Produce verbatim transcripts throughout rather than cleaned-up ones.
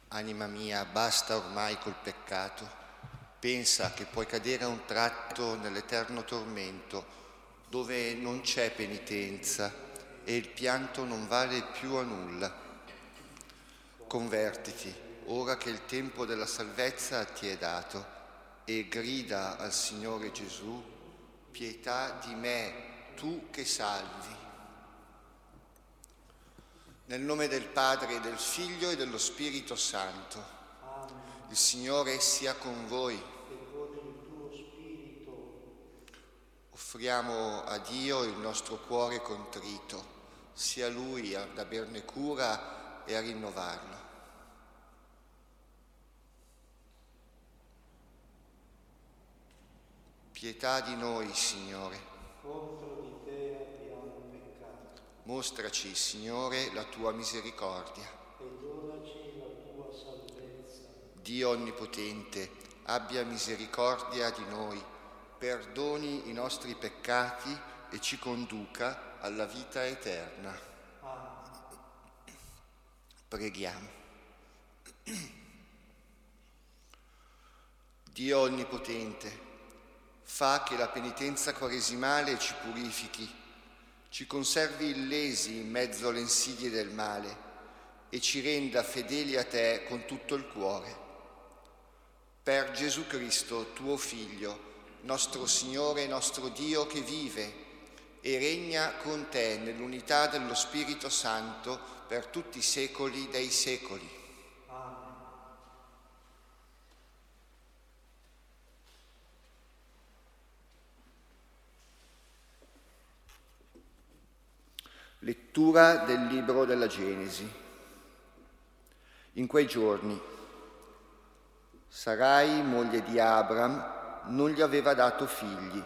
Anima mia, basta ormai col peccato. Pensa che puoi cadere a un tratto nell'eterno tormento, dove non c'è penitenza e il pianto non vale più a nulla. Convertiti, ora che il tempo della salvezza ti è dato, e grida al Signore Gesù: pietà di me, tu che salvi. Nel nome del Padre, e del Figlio e dello Spirito Santo. Amen. Il Signore sia con voi. E con il tuo spirito. Offriamo a Dio il nostro cuore contrito, sia Lui ad averne cura e a rinnovarlo. Pietà di noi, Signore. Contro di te abbiamo peccato. Mostraci, Signore, la tua misericordia. E donaci la tua salvezza. Dio Onnipotente, abbia misericordia di noi, perdoni i nostri peccati e ci conduca alla vita eterna. Amen. Preghiamo. Dio Onnipotente, fa che la penitenza quaresimale ci purifichi, ci conservi illesi in mezzo alle insidie del male e ci renda fedeli a te con tutto il cuore. Per Gesù Cristo, tuo Figlio, nostro Signore e nostro Dio, che vive e regna con te nell'unità dello Spirito Santo per tutti i secoli dei secoli. Amen. Lettura del libro della Genesi. In quei giorni Sarai, moglie di Abram, non gli aveva dato figli.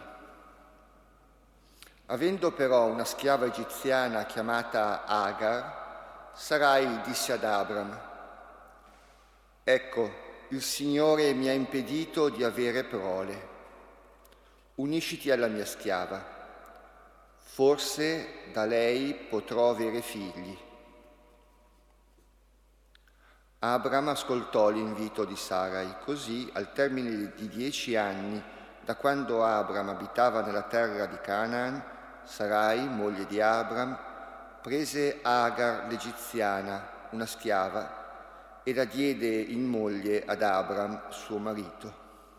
Avendo però una schiava egiziana chiamata Agar, Sarai disse ad Abram: «Ecco, il Signore mi ha impedito di avere prole. Unisciti alla mia schiava. Forse da lei potrò avere figli». Abram ascoltò l'invito di Sarai, così al termine di dieci anni, da quando Abram abitava nella terra di Canaan, Sarai, moglie di Abram, prese Agar l'egiziana, una schiava, e la diede in moglie ad Abram, suo marito.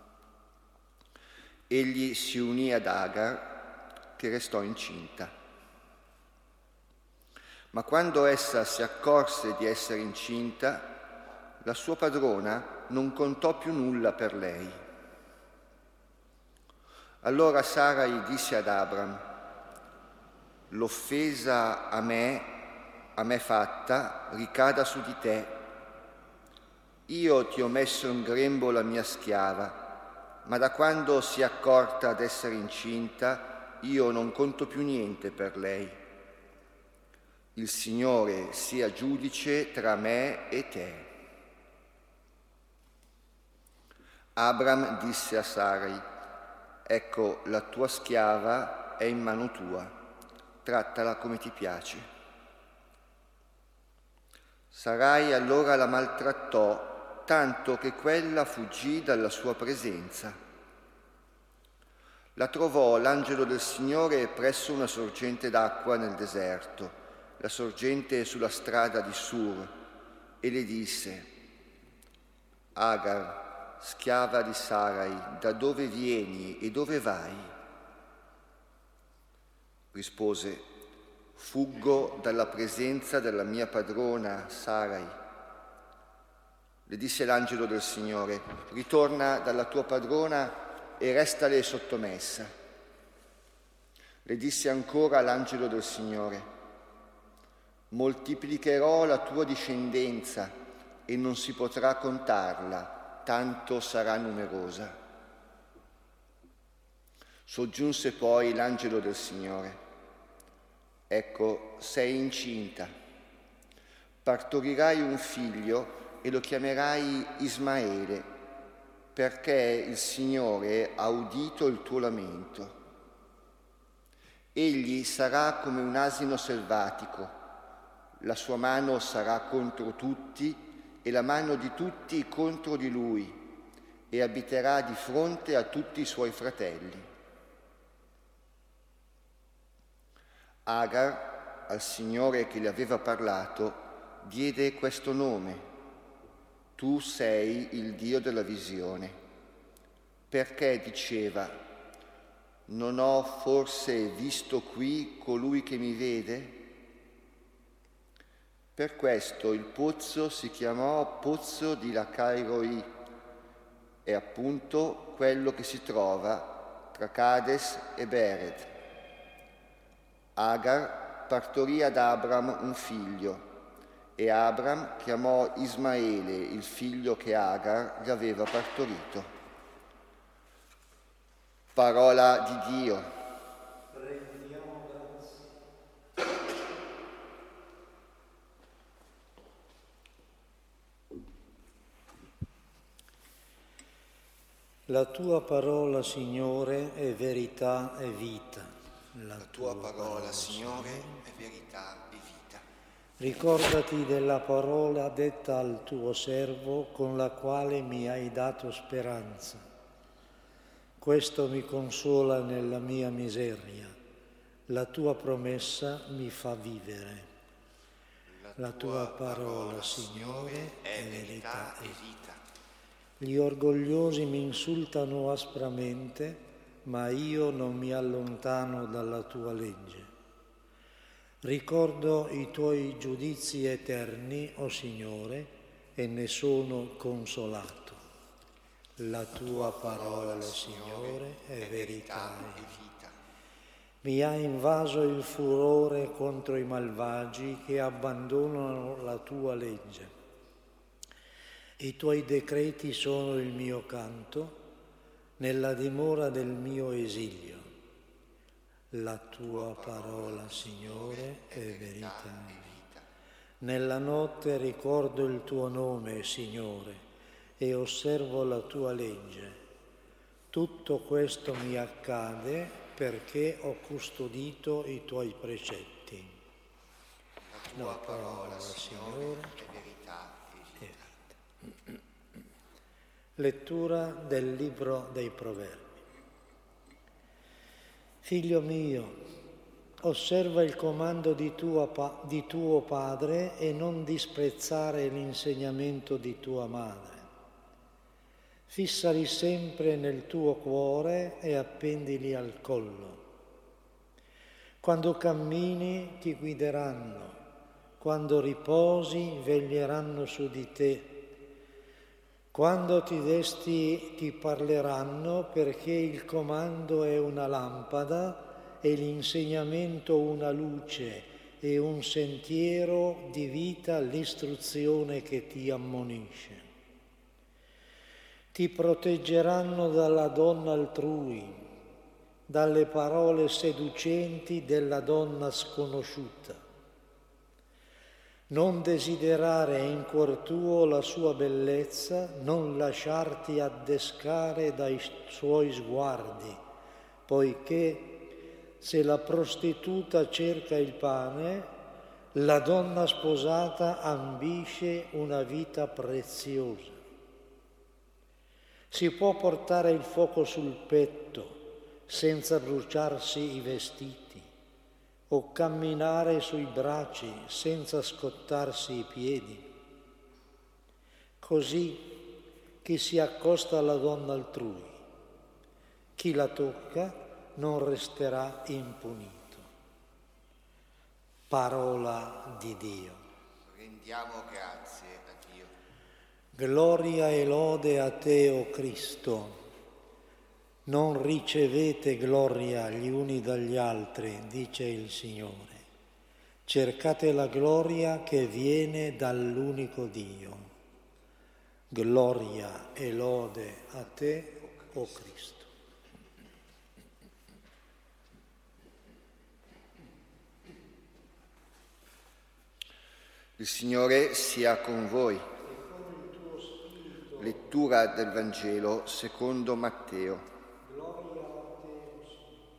Egli si unì ad Agar, che restò incinta. Ma quando essa si accorse di essere incinta, la sua padrona non contò più nulla per lei. Allora Sarai disse ad Abram: «L'offesa a me, a me fatta, ricada su di te. Io ti ho messo in grembo la mia schiava, ma da quando si è accorta d'essere incinta, io non conto più niente per lei. Il Signore sia giudice tra me e te». Abram disse a Sarai: «Ecco, la tua schiava è in mano tua, trattala come ti piace». Sarai allora la maltrattò, tanto che quella fuggì dalla sua presenza. La trovò l'angelo del Signore presso una sorgente d'acqua nel deserto, la sorgente sulla strada di Sur, e le disse: «Agar, schiava di Sarai, da dove vieni e dove vai?» Rispose: «Fuggo dalla presenza della mia padrona Sarai». Le disse l'angelo del Signore: «Ritorna dalla tua padrona e restale sottomessa». Le disse ancora l'angelo del Signore: «Moltiplicherò la tua discendenza e non si potrà contarla, tanto sarà numerosa». Soggiunse poi l'angelo del Signore: «Ecco, sei incinta, partorirai un figlio e lo chiamerai Ismaele, perché il Signore ha udito il tuo lamento. Egli sarà come un asino selvatico, la sua mano sarà contro tutti e la mano di tutti contro di lui, e abiterà di fronte a tutti i suoi fratelli. Agar, al Signore che le aveva parlato, diede questo nome: Tu sei il Dio della visione, perché diceva: Non ho forse visto qui colui che mi vede? Per questo il pozzo si chiamò Pozzo di Lacairoi, è appunto quello che si trova tra Cades e Bered. Agar partorì ad Abram un figlio, e Abram chiamò Ismaele il figlio che Agar gli aveva partorito. Parola di Dio. Rendiamo grazie. La tua parola, Signore, è verità e vita. La, La tua, tua parola, parola, Signore, è verità e vita. Ricordati della parola detta al tuo servo, con la quale mi hai dato speranza. Questo mi consola nella mia miseria. La tua promessa mi fa vivere. La tua, la tua parola, parola, Signore, è verità e vita. Gli orgogliosi mi insultano aspramente, ma io non mi allontano dalla tua legge. Ricordo i tuoi giudizi eterni, o Signore, e ne sono consolato. La tua parola, Signore, è verità e vita. Mi ha invaso il furore contro i malvagi che abbandonano la tua legge. I tuoi decreti sono il mio canto nella dimora del mio esilio. La tua parola, Signore, è verità e vita. Nella notte ricordo il tuo nome, Signore, e osservo la tua legge. Tutto questo mi accade perché ho custodito i tuoi precetti. La tua parola, Signore, è verità e vita. Lettura del libro dei Proverbi. Figlio mio, osserva il comando di tuo, pa- di tuo padre e non disprezzare l'insegnamento di tua madre. Fissali sempre nel tuo cuore e appendili al collo. Quando cammini ti guideranno, quando riposi veglieranno su di te. Quando ti desti ti parleranno, perché il comando è una lampada e l'insegnamento una luce e un sentiero di vita l'istruzione che ti ammonisce. Ti proteggeranno dalla donna altrui, dalle parole seducenti della donna sconosciuta. Non desiderare in cuor tuo la sua bellezza, non lasciarti addescare dai suoi sguardi, poiché se la prostituta cerca il pane, la donna sposata ambisce una vita preziosa. Si può portare il fuoco sul petto senza bruciarsi i vestiti, o camminare sui bracci senza scottarsi i piedi. Così chi si accosta alla donna altrui, chi la tocca non resterà impunito. Parola di Dio. Rendiamo grazie a Dio. Gloria e lode a te, o Cristo. Non ricevete gloria gli uni dagli altri, dice il Signore. Cercate la gloria che viene dall'unico Dio. Gloria e lode a te, o Cristo. Il Signore sia con voi. Lettura del Vangelo secondo Matteo.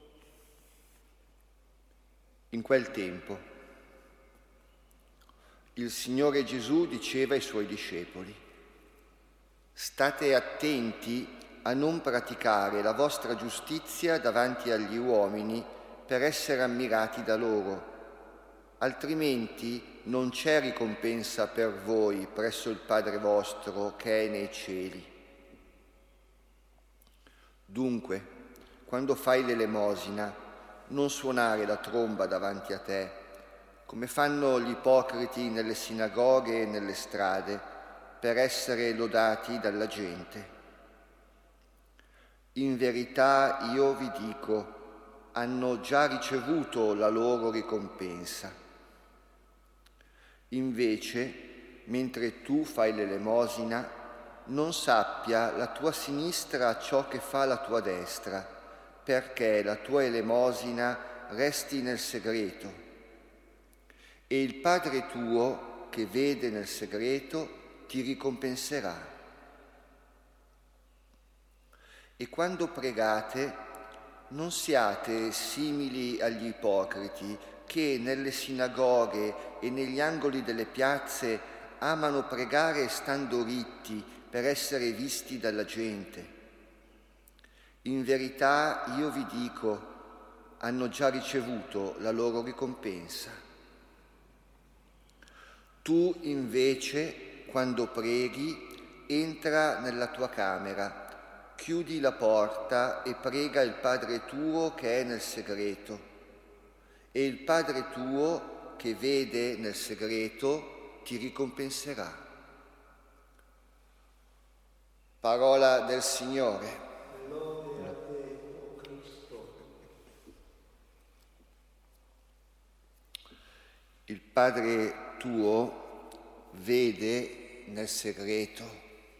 In quel tempo Il Signore Gesù diceva ai Suoi discepoli: state attenti a non praticare la vostra giustizia davanti agli uomini per essere ammirati da loro, altrimenti non c'è ricompensa per voi presso il Padre vostro che è nei cieli. Dunque, quando fai l'elemosina, non suonare la tromba davanti a te, come fanno gli ipocriti nelle sinagoghe e nelle strade, per essere lodati dalla gente. In verità io vi dico, hanno già ricevuto la loro ricompensa. Invece, mentre tu fai l'elemosina, non sappia la tua sinistra ciò che fa la tua destra, perché la tua elemosina resti nel segreto. E il Padre tuo, che vede nel segreto, ti ricompenserà. E quando pregate, non siate simili agli ipocriti che nelle sinagoghe e negli angoli delle piazze amano pregare stando ritti per essere visti dalla gente. In verità io vi dico, hanno già ricevuto la loro ricompensa. Tu invece, quando preghi, entra nella tua camera, chiudi la porta e prega il Padre tuo che è nel segreto. E il Padre tuo che vede nel segreto ti ricompenserà. Parola del Signore. Lode a te, o Cristo. Il Padre tuo vede nel segreto.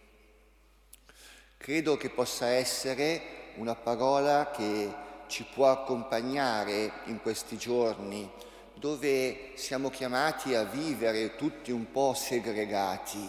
Credo che possa essere una parola che ci può accompagnare in questi giorni, dove siamo chiamati a vivere tutti un po' segregati.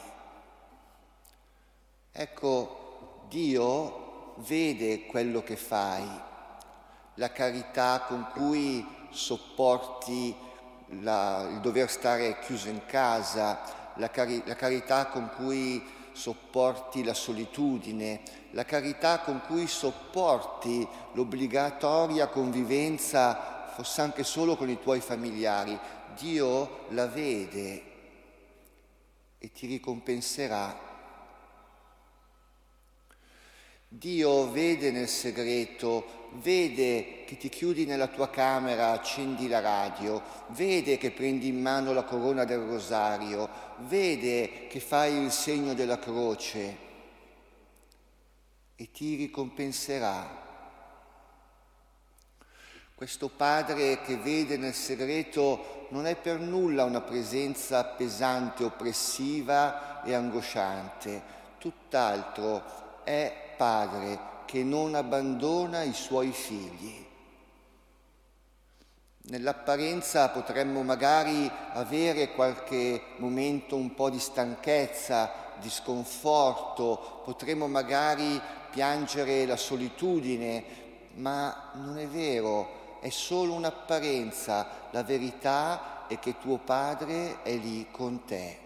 Ecco, Dio vede quello che fai, la carità con cui sopporti la, il dover stare chiuso in casa, la, cari- la carità con cui sopporti la solitudine, la carità con cui sopporti l'obbligatoria convivenza, fosse anche solo con i tuoi familiari. Dio la vede e ti ricompenserà. Dio vede nel segreto, vede che ti chiudi nella tua camera, accendi la radio, vede che prendi in mano la corona del rosario, vede che fai il segno della croce e ti ricompenserà. Questo Padre che vede nel segreto non è per nulla una presenza pesante, oppressiva e angosciante, tutt'altro è Padre che non abbandona i suoi figli. Nell'apparenza potremmo magari avere qualche momento un po' di stanchezza, di sconforto, potremmo magari piangere la solitudine, ma non è vero, è solo un'apparenza. La verità è che tuo Padre è lì con te.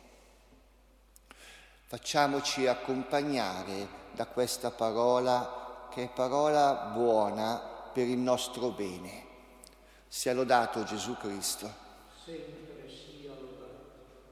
Facciamoci accompagnare da questa parola, che è parola buona per il nostro bene. Sia lodato Gesù Cristo. Sempre sia lodato.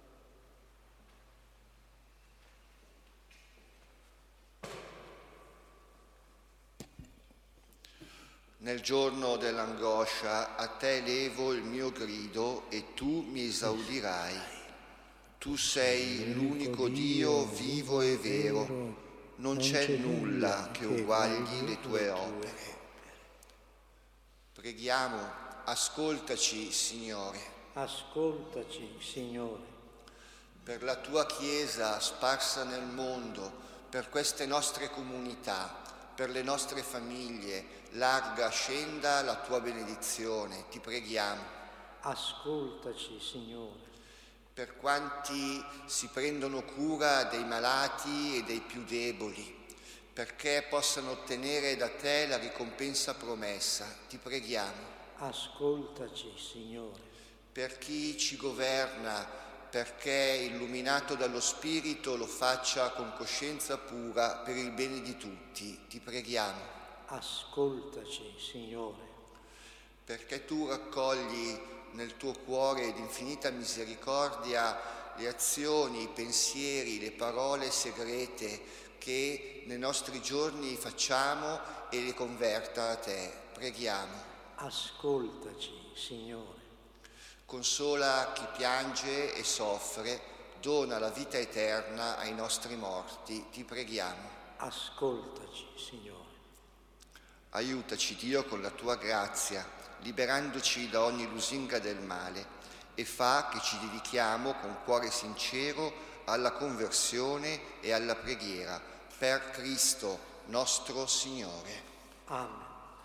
Nel giorno dell'angoscia a te levo il mio grido e tu mi esaudirai. Tu sei l'unico Dio vivo e vero, non c'è nulla che uguagli le tue opere. Preghiamo, ascoltaci, Signore. Ascoltaci, Signore. Per la tua Chiesa sparsa nel mondo, per queste nostre comunità, per le nostre famiglie, larga, scenda la tua benedizione, ti preghiamo. Ascoltaci, Signore. Per quanti si prendono cura dei malati e dei più deboli, perché possano ottenere da te la ricompensa promessa, ti preghiamo. Ascoltaci, Signore. Per chi ci governa, perché illuminato dallo Spirito lo faccia con coscienza pura per il bene di tutti. Ti preghiamo. Ascoltaci, Signore. Perché tu raccogli nel tuo cuore d'infinita misericordia le azioni, i pensieri, le parole segrete che nei nostri giorni facciamo e le converta a te. Preghiamo. Ascoltaci, Signore. Consola chi piange e soffre, dona la vita eterna ai nostri morti. Ti preghiamo. Ascoltaci, Signore. Aiutaci, Dio, con la tua grazia, liberandoci da ogni lusinga del male, e fa che ci dedichiamo con cuore sincero alla conversione e alla preghiera per Cristo nostro Signore. Amen.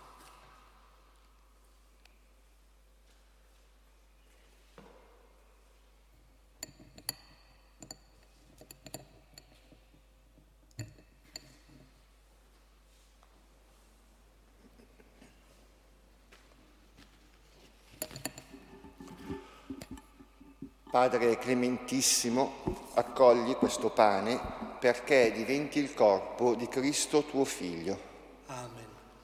Padre clementissimo, accogli questo pane perché diventi il corpo di Cristo tuo Figlio. Amen.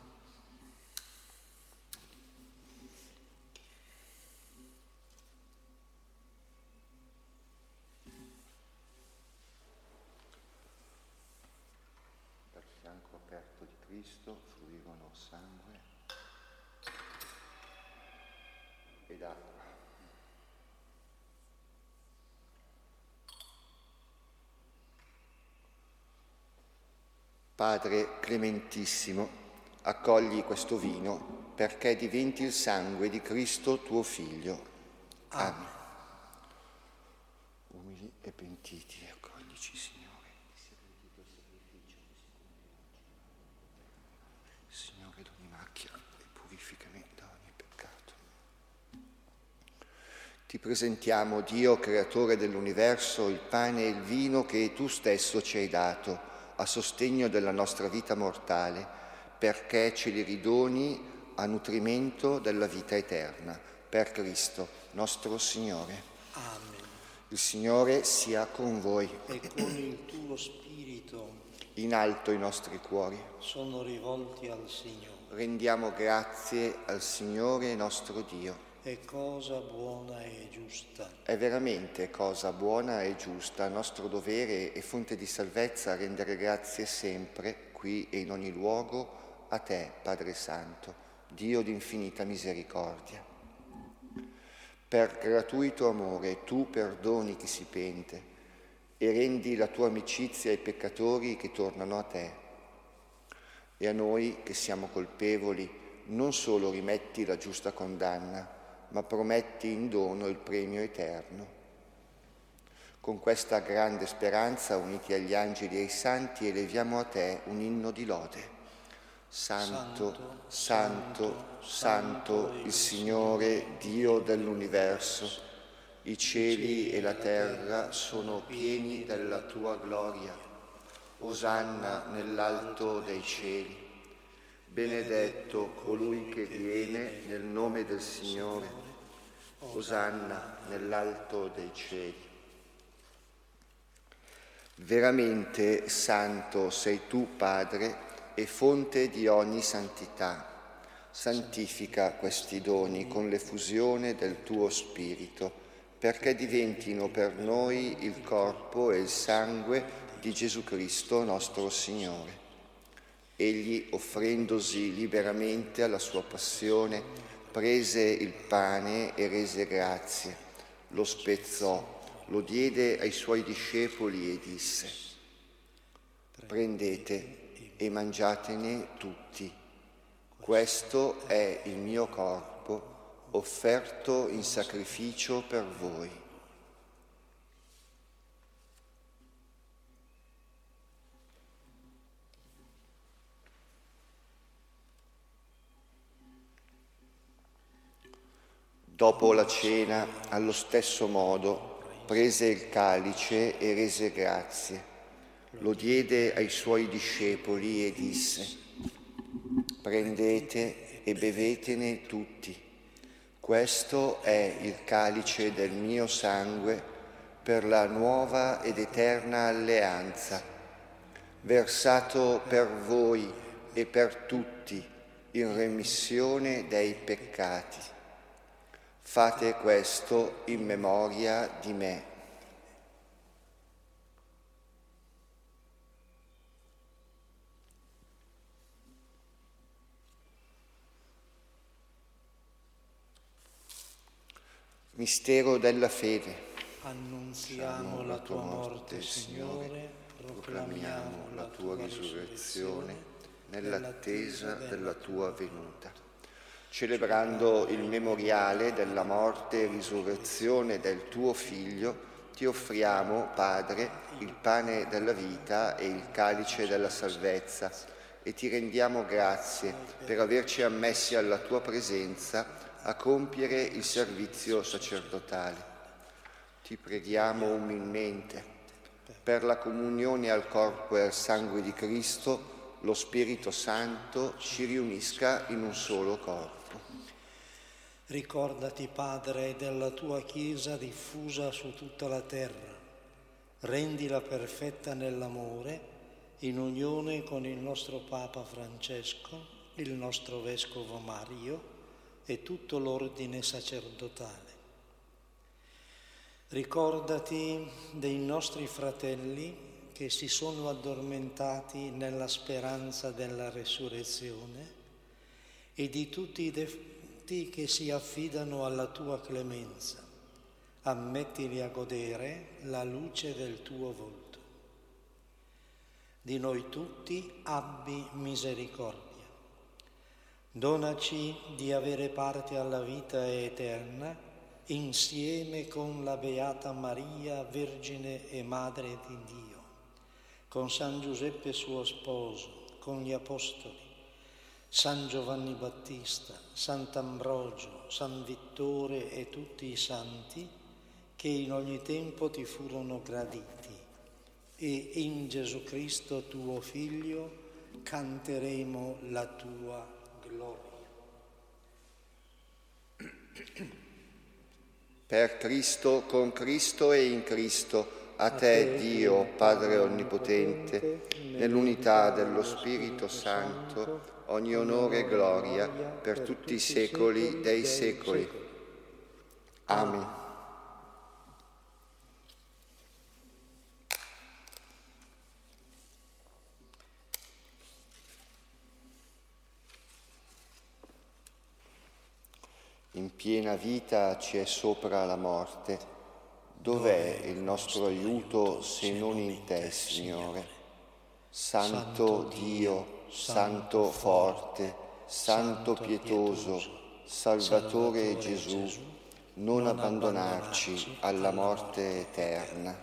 Dal fianco aperto di Cristo fluirono sangue ed acqua. Padre clementissimo, accogli questo vino perché diventi il sangue di Cristo tuo Figlio. Amen. Amen. Umili e pentiti, accoglici, Signore. Signore, d'ogni macchia e purificami da ogni peccato. Ti presentiamo, Dio, creatore dell'universo, il pane e il vino che tu stesso ci hai dato a sostegno della nostra vita mortale, perché ce li ridoni a nutrimento della vita eterna, per Cristo nostro Signore. Amen. Il Signore sia con voi. E con il tuo spirito. In alto i nostri cuori. Sono rivolti al Signore. Rendiamo grazie al Signore nostro Dio. È cosa buona e giusta. È veramente cosa buona e giusta, nostro dovere e fonte di salvezza rendere grazie sempre, qui e in ogni luogo, a te, Padre Santo, Dio di infinita misericordia. Per gratuito amore tu perdoni chi si pente e rendi la tua amicizia ai peccatori che tornano a te. E a noi che siamo colpevoli non solo rimetti la giusta condanna, ma prometti in dono il premio eterno. Con questa grande speranza, uniti agli angeli e ai santi, eleviamo a te un inno di lode. Santo, santo, santo, il Signore, Dio dell'universo. I cieli e la terra sono pieni della tua gloria. Osanna nell'alto dei cieli. Benedetto colui che viene nel nome del Signore. Osanna nell'alto dei cieli. Veramente santo sei tu, Padre, e fonte di ogni santità. Santifica questi doni con l'effusione del tuo Spirito, perché diventino per noi il corpo e il sangue di Gesù Cristo nostro Signore. Egli, offrendosi liberamente alla sua passione, prese il pane e rese grazie, lo spezzò, lo diede ai suoi discepoli e disse: prendete e mangiatene tutti. Questo è il mio corpo, offerto in sacrificio per voi. Dopo la cena, allo stesso modo, prese il calice e rese grazie. Lo diede ai suoi discepoli e disse: prendete e bevetene tutti. Questo è il calice del mio sangue, per la nuova ed eterna alleanza, versato per voi e per tutti in remissione dei peccati. Fate questo in memoria di me. Mistero della fede. Annunziamo la tua morte, Signore, proclamiamo la tua risurrezione nell'attesa della tua venuta. Celebrando il memoriale della morte e risurrezione del tuo Figlio, ti offriamo, Padre, il pane della vita e il calice della salvezza e ti rendiamo grazie per averci ammessi alla tua presenza a compiere il servizio sacerdotale. Ti preghiamo umilmente per la comunione al corpo e al sangue di Cristo, lo Spirito Santo ci riunisca in un solo corpo. Ricordati, Padre, della tua Chiesa diffusa su tutta la terra. Rendila perfetta nell'amore, in unione con il nostro Papa Francesco, il nostro Vescovo Mario e tutto l'ordine sacerdotale. Ricordati dei nostri fratelli che si sono addormentati nella speranza della resurrezione e di tutti i defunti che si affidano alla tua clemenza. Ammettili a godere la luce del tuo volto. Di noi tutti abbi misericordia. Donaci di avere parte alla vita eterna insieme con la Beata Maria, Vergine e Madre di Dio, con San Giuseppe suo sposo, con gli Apostoli, San Giovanni Battista, Sant'Ambrogio, San Vittore e tutti i santi che in ogni tempo ti furono graditi. E in Gesù Cristo tuo Figlio canteremo la tua gloria. Per Cristo, con Cristo e in Cristo, a te, Dio, Padre Onnipotente, nell'unità dello Spirito Santo, ogni onore e gloria per tutti i secoli dei secoli. Amen. In piena vita ci è sopra la morte. Dov'è il nostro aiuto se non in te, Signore? Santo Dio, Santo forte, Santo pietoso, Salvatore Gesù, non abbandonarci alla morte eterna.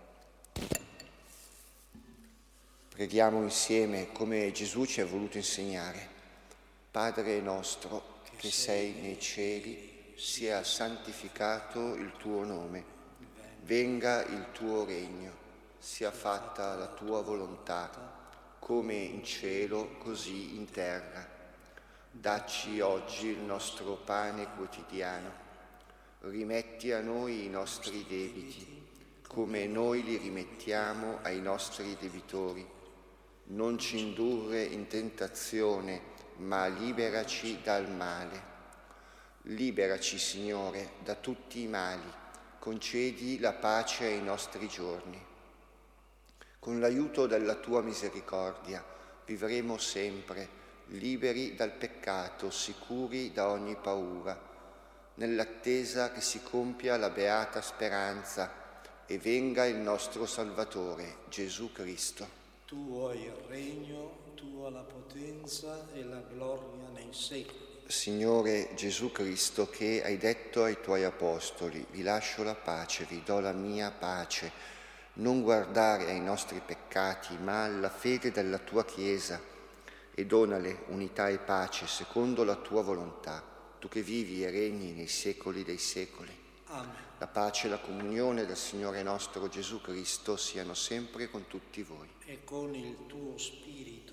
Preghiamo insieme come Gesù ci ha voluto insegnare. Padre nostro, che sei nei cieli, sia santificato il tuo nome. Venga il tuo regno, sia fatta la tua volontà, come in cielo, così in terra. Dacci oggi il nostro pane quotidiano. Rimetti a noi i nostri debiti, come noi li rimettiamo ai nostri debitori. Non ci indurre in tentazione, ma liberaci dal male. Liberaci, Signore, da tutti i mali, concedi la pace ai nostri giorni. Con l'aiuto della tua misericordia vivremo sempre, liberi dal peccato, sicuri da ogni paura, nell'attesa che si compia la beata speranza e venga il nostro Salvatore, Gesù Cristo. Tuo è il regno, tua la potenza e la gloria nei secoli. Signore Gesù Cristo, che hai detto ai tuoi apostoli, vi lascio la pace, vi do la mia pace, non guardare ai nostri peccati, ma alla fede della tua Chiesa, e donale unità e pace secondo la tua volontà, tu che vivi e regni nei secoli dei secoli. Amen. La pace e la comunione del Signore nostro Gesù Cristo siano sempre con tutti voi. E con il tuo spirito.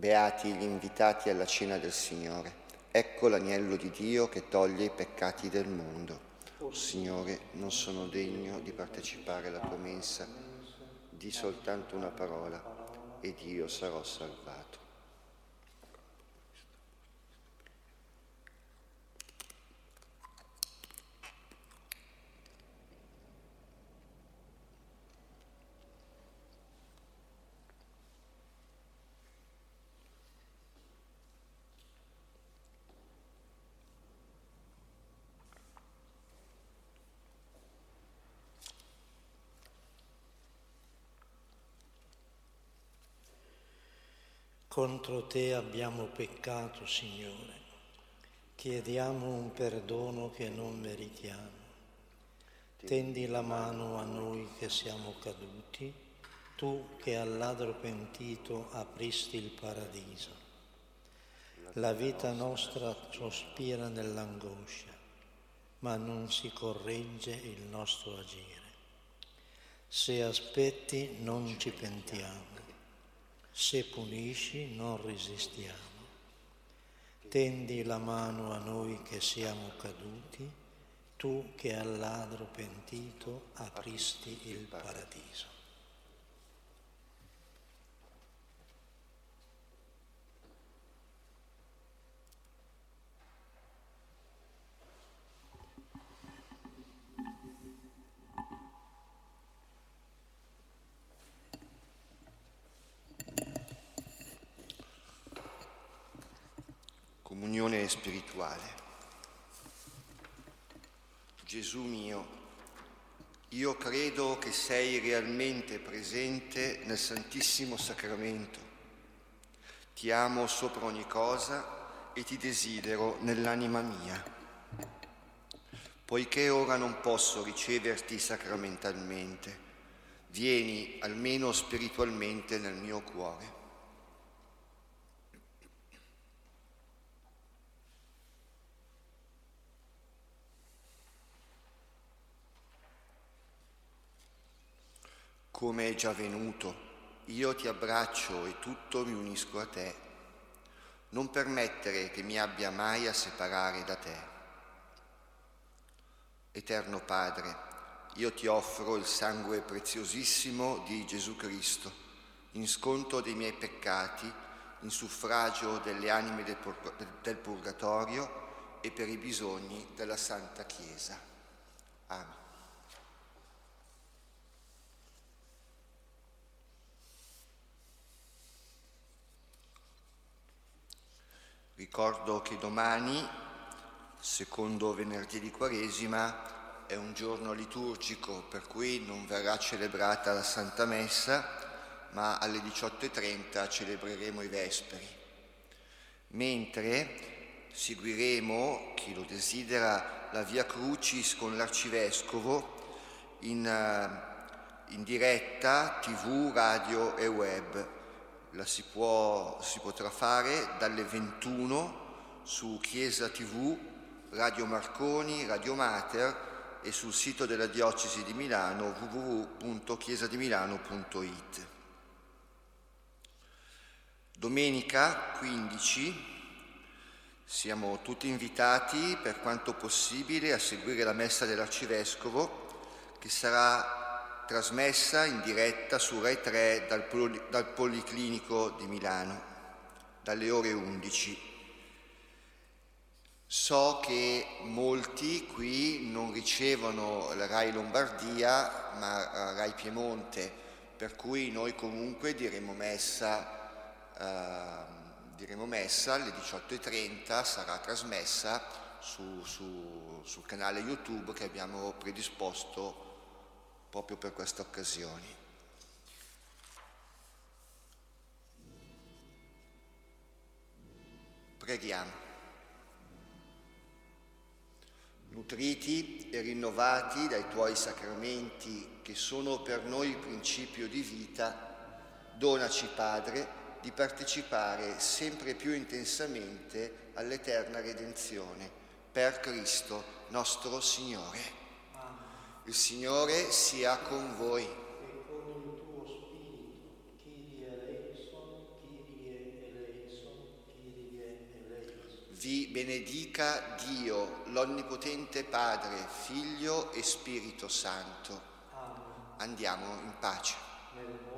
Beati gli invitati alla cena del Signore. Ecco l'agnello di Dio che toglie i peccati del mondo. O Signore, non sono degno di partecipare alla tua mensa. Di soltanto una parola ed io sarò salvato. Contro te abbiamo peccato, Signore. Chiediamo un perdono che non meritiamo. Tendi la mano a noi che siamo caduti, tu che al ladro pentito apristi il paradiso. La vita nostra sospira nell'angoscia, ma non si corregge il nostro agire. Se aspetti non ci pentiamo. Se punisci non resistiamo. Tendi la mano a noi che siamo caduti, tu che al ladro pentito apristi il paradiso. Comunione spirituale. Gesù mio, io credo che sei realmente presente nel Santissimo Sacramento. Ti amo sopra ogni cosa e ti desidero nell'anima mia. Poiché ora non posso riceverti sacramentalmente, vieni almeno spiritualmente nel mio cuore. Come è già venuto, io ti abbraccio e tutto mi unisco a te. Non permettere che mi abbia mai a separare da te. Eterno Padre, io ti offro il sangue preziosissimo di Gesù Cristo, in sconto dei miei peccati, in suffragio delle anime del, pur- del purgatorio e per i bisogni della Santa Chiesa. Amen. Ricordo che domani, secondo venerdì di Quaresima, è un giorno liturgico per cui non verrà celebrata la Santa Messa, ma alle diciotto e trenta celebreremo i Vesperi. Mentre seguiremo, chi lo desidera, la Via Crucis con l'Arcivescovo in, in diretta tivù, radio e web. La si, può, si potrà fare dalle ventuno su Chiesa tivù, Radio Marconi, Radio Mater e sul sito della Diocesi di Milano w w w punto chiesa di milano punto i t. Domenica quindici siamo tutti invitati per quanto possibile a seguire la Messa dell'Arcivescovo che sarà trasmessa in diretta su Rai tre dal, Poli, dal Policlinico di Milano, dalle ore undici. So che molti qui non ricevono la Rai Lombardia, ma Rai Piemonte, per cui noi comunque diremo messa, eh, diremo messa alle diciotto e trenta, sarà trasmessa su, su, sul canale YouTube che abbiamo predisposto proprio per queste occasioni. Preghiamo. Nutriti e rinnovati dai tuoi sacramenti, che sono per noi il principio di vita, donaci, Padre, di partecipare sempre più intensamente all'eterna redenzione. Per Cristo nostro Signore. Il Signore sia con voi. E con il tuo spirito, Kyrie eleison, Kyrie eleison. Vi benedica Dio, l'Onnipotente Padre, Figlio e Spirito Santo. Andiamo in pace.